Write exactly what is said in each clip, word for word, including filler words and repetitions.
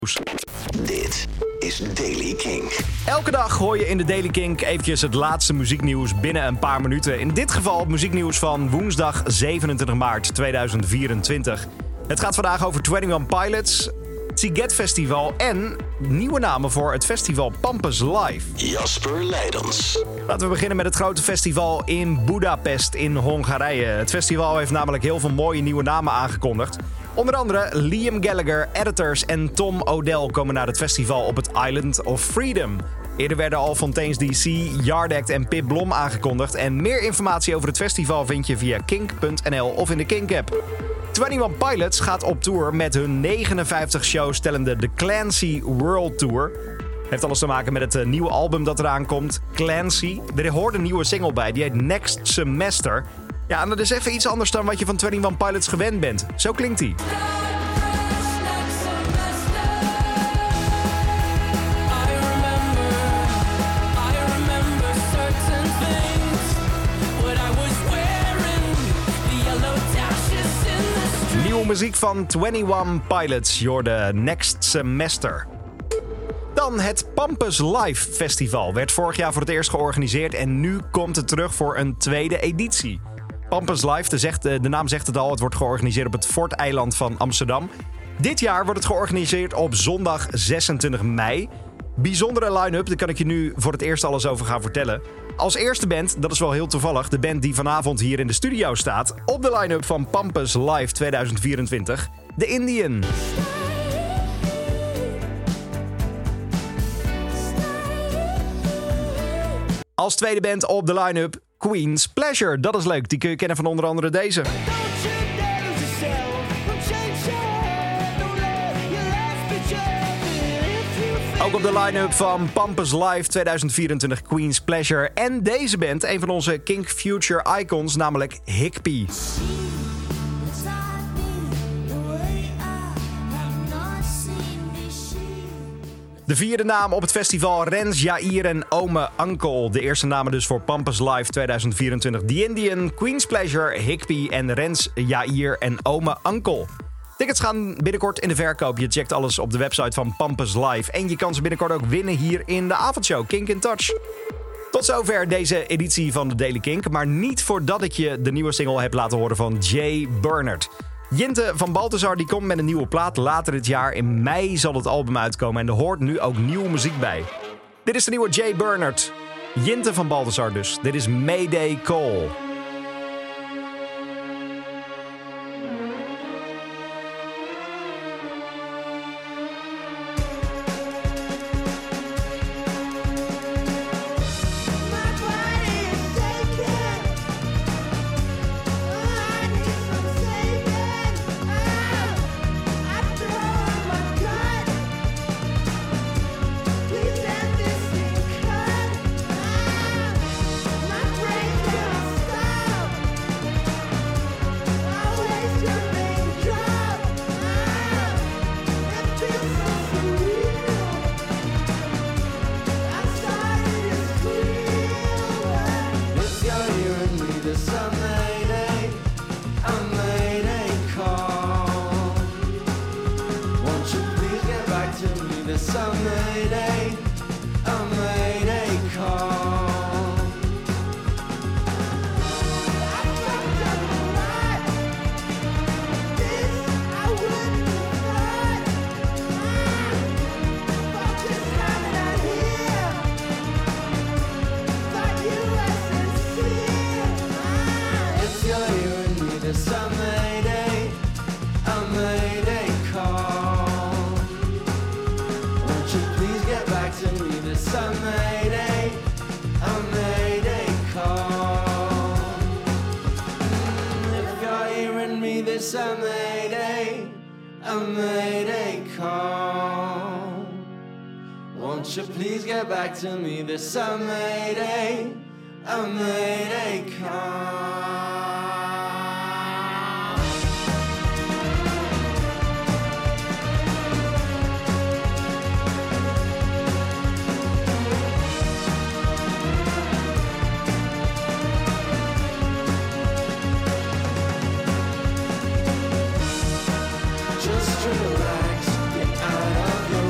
Dit is Daily Kink. Elke dag hoor je in de Daily Kink eventjes het laatste muzieknieuws binnen een paar minuten. In dit geval muzieknieuws van woensdag zevenentwintig maart tweeduizend vierentwintig. Het gaat vandaag over eenentwintig Pilots, Sziget Festival en nieuwe namen voor het festival Pampus Live. Jasper Leidens. Laten we beginnen met het grote festival in Budapest in Hongarije. Het festival heeft namelijk heel veel mooie nieuwe namen aangekondigd. Onder andere Liam Gallagher, Editors en Tom Odell komen naar het festival op het Island of Freedom. Eerder werden al Fontaine's D C, Yard Act en Pip Blom aangekondigd. En meer informatie over het festival vind je via kink punt n l of in de Kink-app. eenentwintig Pilots gaat op tour met hun negenenvijftig shows tellende de Clancy World Tour. Heeft alles te maken met het nieuwe album dat eraan komt, Clancy. Er hoort een nieuwe single bij, die heet Next Semester. Ja, en dat is even iets anders dan wat je van eenentwintig Pilots gewend bent. Zo klinkt hij. Nieuwe muziek van eenentwintig Pilots, je hoorde Next Semester. Dan het Pampus Live Festival. Werd vorig jaar voor het eerst georganiseerd en nu komt het terug voor een tweede editie. Pampus Live, de, zegt, de naam zegt het al, het wordt georganiseerd op het Forteiland van Amsterdam. Dit jaar wordt het georganiseerd op zondag zesentwintig mei. Bijzondere line-up, daar kan ik je nu voor het eerst alles over gaan vertellen. Als eerste band, dat is wel heel toevallig, de band die vanavond hier in de studio staat op de line-up van Pampus Live tweeduizend vierentwintig, The Indian. Als tweede band op de line-up Queen's Pleasure. Dat is leuk, die kun je kennen van onder andere deze. Ook op de line-up van Pampus Live tweeduizend vierentwintig Queen's Pleasure. En deze band, een van onze Kink Future icons, namelijk Higpie. De vierde naam op het festival, Rens, Jair en Ome Uncle. De eerste namen dus voor Pampus Live tweeduizend vierentwintig. The Indian, Queen's Pleasure, Higpie en Rens, Jair en Ome Uncle. Tickets gaan binnenkort in de verkoop. Je checkt alles op de website van Pampus Live. En je kan ze binnenkort ook winnen hier in de avondshow Kink in Touch. Tot zover deze editie van de Daily Kink. Maar niet voordat ik je de nieuwe single heb laten horen van Jay Bernard. Jinte van Balthazar die komt met een nieuwe plaat later dit jaar. In mei zal het album uitkomen en er hoort nu ook nieuwe muziek bij. Dit is de nieuwe Jay Bernard. Jinte van Balthazar dus. Dit is Mayday Call. This a mayday, a mayday call. Won't you please get back to me? This a mayday, a mayday call. Just relax, get out of your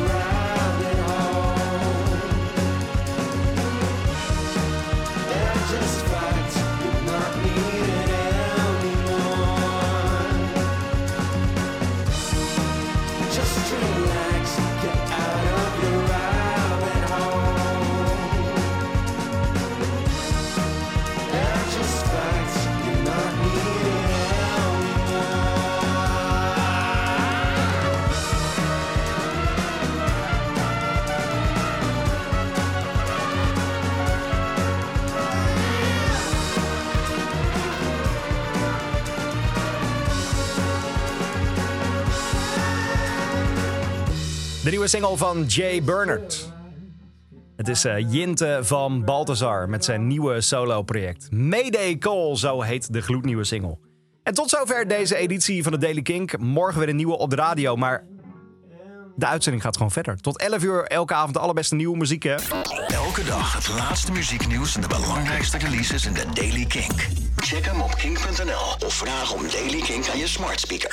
nieuwe single van Jay Bernard. Het is uh, Jinte van Balthazar met zijn nieuwe solo-project. Mayday Call, zo heet de gloednieuwe single. En tot zover deze editie van de Daily Kink. Morgen weer een nieuwe op de radio, maar de uitzending gaat gewoon verder. Tot elf uur elke avond de allerbeste nieuwe muziek, hè? Elke dag het laatste muzieknieuws en de belangrijkste releases in de Daily Kink. Check hem op kink punt n l of vraag om Daily Kink aan je smart speaker.